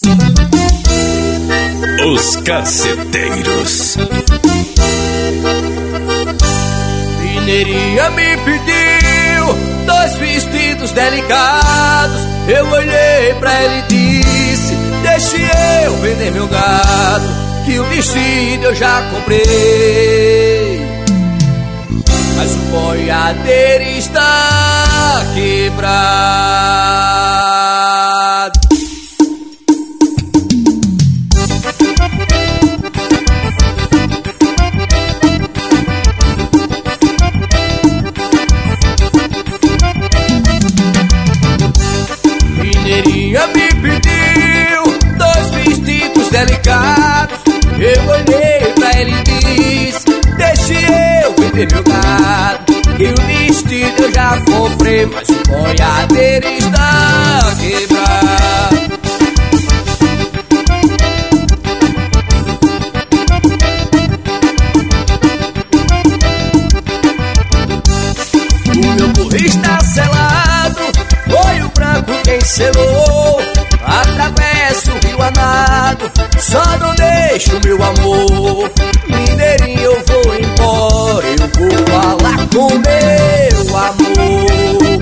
Os Caceteiros. Mineirinha me pediu 2 vestidos delicados. Eu olhei pra ela e disse: deixe eu vender meu gado, que o vestido eu já comprei. Mas o boiadeiro está quebrado. Mineirinha me pediu 2 vestidos delicados. Eu olhei pra ele e disse: deixe eu vender meu gado, que o vestido eu já comprei. Mas o boiadeiro está quebrado. O meu burro está selado, foi o branco quem selou. Atravesso o rio a nado, só não deixo meu amor. Mineirinho, eu vou embora, eu vou falar com meu amor.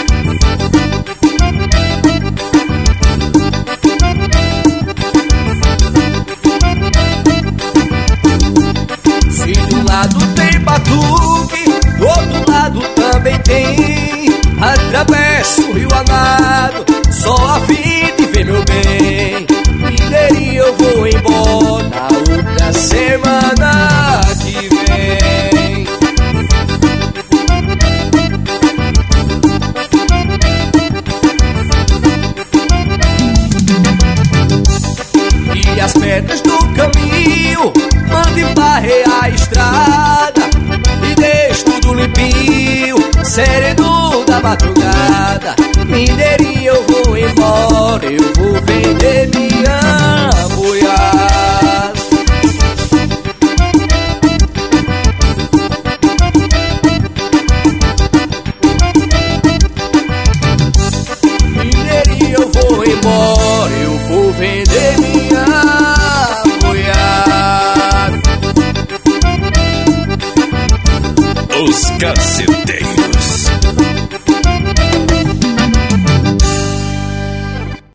Se do lado tem batuque, do outro lado também tem. Atravesso o rio a nado, só a fim de ver meu bem. Mineirinho, eu vou embora na outra semana que vem. E as pedras do caminho mandem varrer a estrada e deixo tudo limpinho, sereno da madrugada. Mineirinho, eu vou embora, eu vou vender minha boiada.